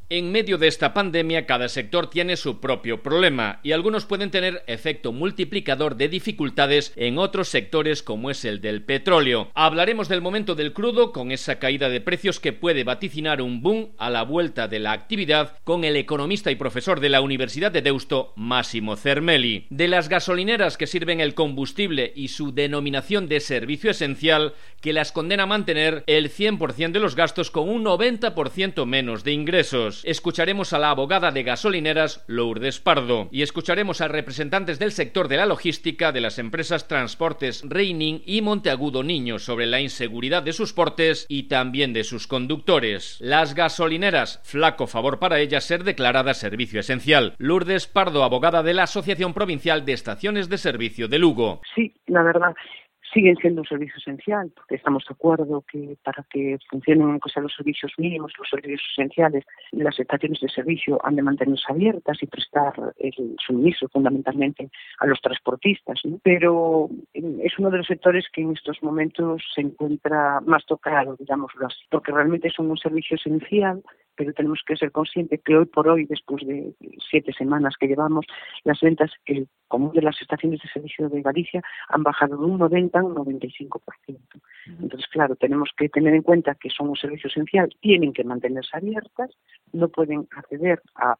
En medio de esta pandemia, cada sector tiene su propio problema y algunos pueden tener efecto multiplicador de dificultades en otros sectores como es el del petróleo. Hablaremos del momento del crudo con esa caída de precios que puede vaticinar un boom a la vuelta de la actividad con el economista y profesor de la Universidad de Deusto, Massimo Zermeli. De las gasolineras que sirven el combustible y su denominación de servicio esencial que las condena a mantener el 100% de los gastos con un 90% menos de ingresos. Escucharemos a la abogada de gasolineras, Lourdes Pardo, y escucharemos a representantes del sector de la logística de las empresas Transportes Reining y Monteagudo Niño sobre la inseguridad de sus portes y también de sus conductores. Las gasolineras, flaco favor para ellas ser declaradas servicio esencial. Lourdes Pardo, abogada de la Asociación Provincial de Estaciones de Servicio de Lugo. Sí, la verdad, siguen siendo un servicio esencial, porque estamos de acuerdo que para que funcionen los servicios mínimos, los servicios esenciales, las estaciones de servicio han de mantenerse abiertas y prestar el suministro fundamentalmente a los transportistas, ¿no? Pero es uno de los sectores que en estos momentos se encuentra más tocado, digámoslo así, porque realmente son un servicio esencial, pero tenemos que ser conscientes que hoy por hoy, después de 7 semanas que llevamos, las ventas, el común de las estaciones de servicio de Galicia, han bajado de un 90 a un 95%. Entonces, claro, tenemos que tener en cuenta que son un servicio esencial, tienen que mantenerse abiertas, no pueden acceder a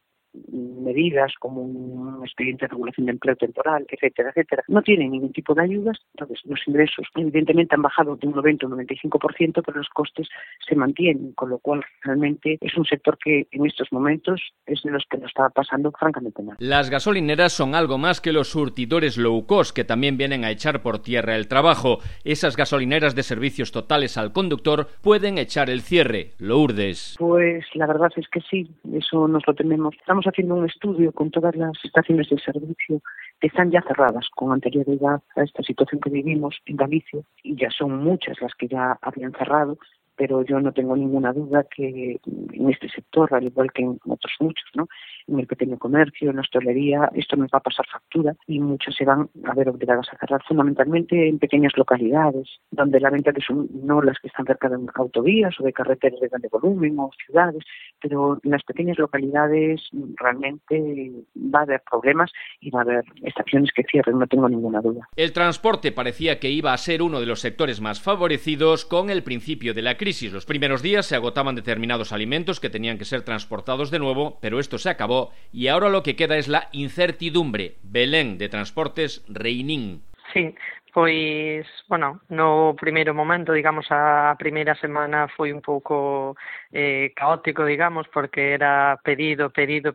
medidas como un expediente de regulación de empleo temporal, etcétera, etcétera. No tienen ningún tipo de ayudas, entonces los ingresos evidentemente han bajado de un 90 a un 95%, pero los costes se mantienen, con lo cual realmente es un sector que en estos momentos es de los que lo está pasando francamente mal. Las gasolineras son algo más que los surtidores low cost que también vienen a echar por tierra el trabajo. Esas gasolineras de servicios totales al conductor pueden echar el cierre. Lourdes. Pues la verdad es que sí, eso nos lo tememos. Estamos haciendo un estudio con todas las estaciones de servicio que están ya cerradas con anterioridad a esta situación que vivimos en Galicia, y ya son muchas las que ya habían cerrado, pero yo no tengo ninguna duda que en este sector, al igual que en otros muchos, ¿no?, en el pequeño comercio, en la hostelería, esto nos va a pasar factura y muchas se van a ver obligadas a cerrar, fundamentalmente en pequeñas localidades, donde la venta que son no las que están cerca de autovías o de carreteras de grande volumen o ciudades, pero en las pequeñas localidades realmente va a haber problemas y va a haber estaciones que cierren, no tengo ninguna duda. El transporte parecía que iba a ser uno de los sectores más favorecidos con el principio de la crisis. Los primeros días se agotaban determinados alimentos que tenían que ser transportados de nuevo, pero esto se acabó y ahora lo que queda es la incertidumbre. Belén, de Transportes Reining. Sí, pois, bueno, no primeiro momento, digamos, a primeira semana foi un pouco caótico, digamos, porque era pedido,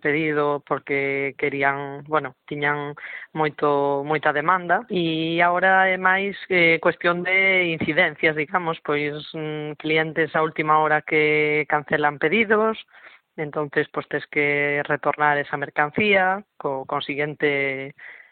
porque querían, bueno, tiñan moita demanda, e agora é máis cuestión de incidencias, digamos, pois clientes a última hora que cancelan pedidos, entonces pues tes que retornar esa mercancía, co consiguiente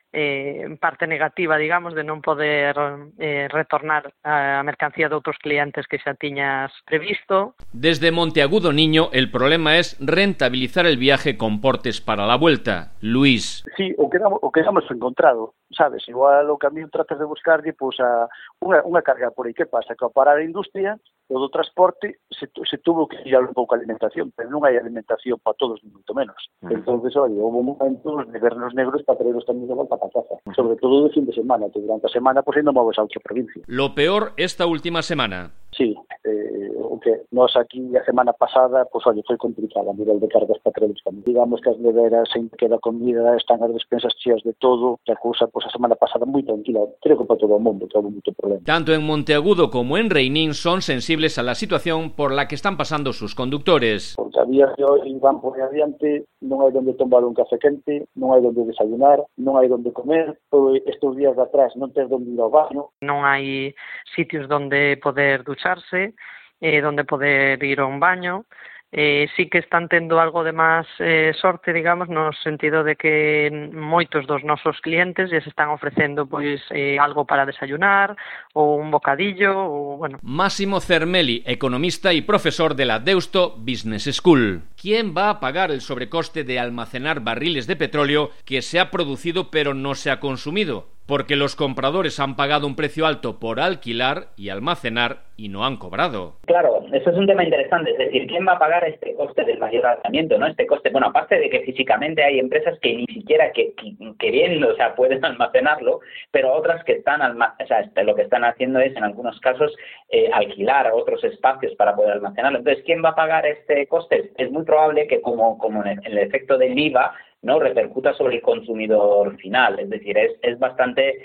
parte negativa, digamos, de non poder retornar a mercancía de outros clientes que xa tiñas previsto. Desde Monteagudo Niño, el problema es rentabilizar el viaje con portes para la vuelta. Luis. Sí, o que damos encontrado, sabes? Igual o camión tratas de buscarlle pois a unha carga por aí. Que pasa? Que ao parar a industria, o do transporte se tuvo que ir un pouco a alimentación, pero non hai alimentación para todos, ni moito menos. Entonces, oye, houve momentos de vernos negros para traerlos tamén de volta para casa, sobre todo de fin de semana, que durante a semana pois non moves a outra provincia. Lo peor esta última semana. Sí, o que nós aquí a semana pasada, pois, oye, foi complicada a nivel de cargas para traer os camións. Digamos que as neveras sempre queda comida, están as despensas cheas de todo, que a cousa, pois, a semana pasada moi tranquila, creo que para todo o mundo, todo moito problema. Tanto en Monteagudo como en Reining son sensibles a la situación por la que están pasando sus conductores. Porque a día de hoy van por adiante, non hai donde tomar un café quente, non hai donde desayunar, non hai donde comer, estes días de atrás non tens donde ir ao baño. Non hai sitios donde poder ducharse, donde poder ir a un baño. Sí que están tendo algo de máis sorte, digamos, no sentido de que moitos dos nosos clientes se están ofrecendo pois algo para desayunar ou un bocadillo ou, bueno. Massimo Zermeli, economista y profesor de la Deusto Business School. ¿Quién va a pagar el sobrecoste de almacenar barriles de petróleo que se ha producido pero no se ha consumido? porque los compradores han pagado un precio alto por alquilar y almacenar y no han cobrado. Claro, eso es un tema interesante, es decir, ¿quién va a pagar este coste del mayor almacenamiento, ¿no? Este coste, bueno, aparte de que físicamente hay empresas que ni siquiera que bien, o sea, pueden almacenarlo, pero otras que están, lo que están haciendo es, en algunos casos, alquilar otros espacios para poder almacenarlo. Entonces, ¿quién va a pagar este coste? Es muy probable que como en el efecto del IVA, ¿no?, repercuta sobre el consumidor final. Es decir, es bastante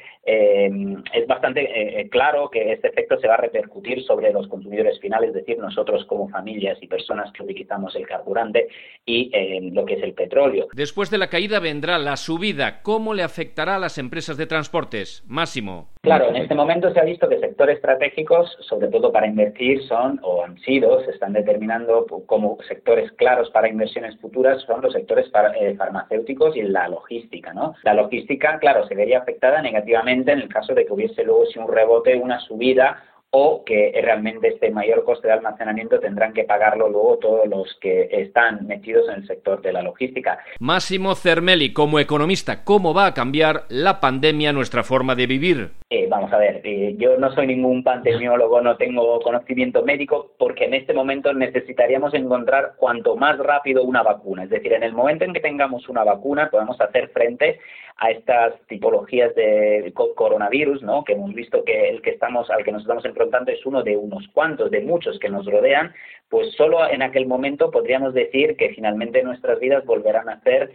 claro que este efecto se va a repercutir sobre los consumidores finales, es decir, nosotros como familias y personas que utilizamos el carburante y lo que es el petróleo. Después de la caída vendrá la subida. ¿Cómo le afectará a las empresas de transportes? Máximo. Claro, en este momento se ha visto que sectores estratégicos, sobre todo para invertir, se están determinando como sectores claros para inversiones futuras, son los sectores farmacéuticos y la logística, ¿no? La logística, claro, se vería afectada negativamente en el caso de que hubiese luego un rebote, una subida, o que realmente este mayor coste de almacenamiento tendrán que pagarlo luego todos los que están metidos en el sector de la logística. Máximo Cermelli, como economista, ¿cómo va a cambiar la pandemia nuestra forma de vivir? Vamos a ver, yo no soy ningún pandemiólogo, no tengo conocimiento médico, porque en este momento necesitaríamos encontrar cuanto más rápido una vacuna. Es decir, en el momento en que tengamos una vacuna podemos hacer frente a estas tipologías de coronavirus, ¿no?, que hemos visto que al que nos estamos enfrentando es uno de unos cuantos, de muchos que nos rodean. Pues solo en aquel momento podríamos decir que finalmente nuestras vidas volverán a ser,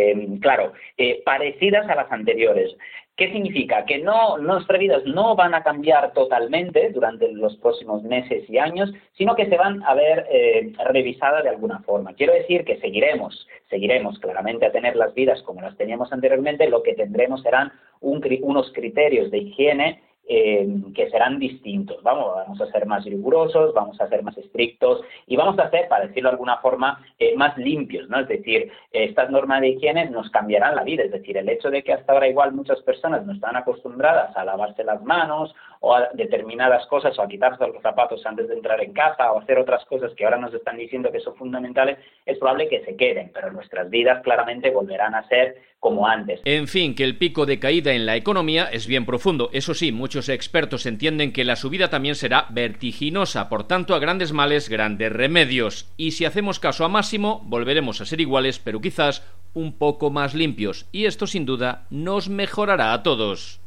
parecidas a las anteriores. ¿Qué significa? Que nuestras vidas no van a cambiar totalmente durante los próximos meses y años, sino que se van a ver revisadas de alguna forma. Quiero decir que seguiremos claramente a tener las vidas como las teníamos anteriormente. Lo que tendremos serán unos criterios de higiene que serán distintos. Vamos a ser más rigurosos, vamos a ser más estrictos y vamos a ser, para decirlo de alguna forma, más limpios, ¿no? Es decir, estas normas de higiene nos cambiarán la vida. Es decir, el hecho de que hasta ahora igual muchas personas no están acostumbradas a lavarse las manos o a determinadas cosas, o a quitarse los zapatos antes de entrar en casa, o hacer otras cosas que ahora nos están diciendo que son fundamentales, es probable que se queden, pero nuestras vidas claramente volverán a ser como antes. En fin, que el pico de caída en la economía es bien profundo. Eso sí, muchos expertos entienden que la subida también será vertiginosa, por tanto, a grandes males, grandes remedios. Y si hacemos caso a Máximo, volveremos a ser iguales, pero quizás un poco más limpios. Y esto, sin duda, nos mejorará a todos.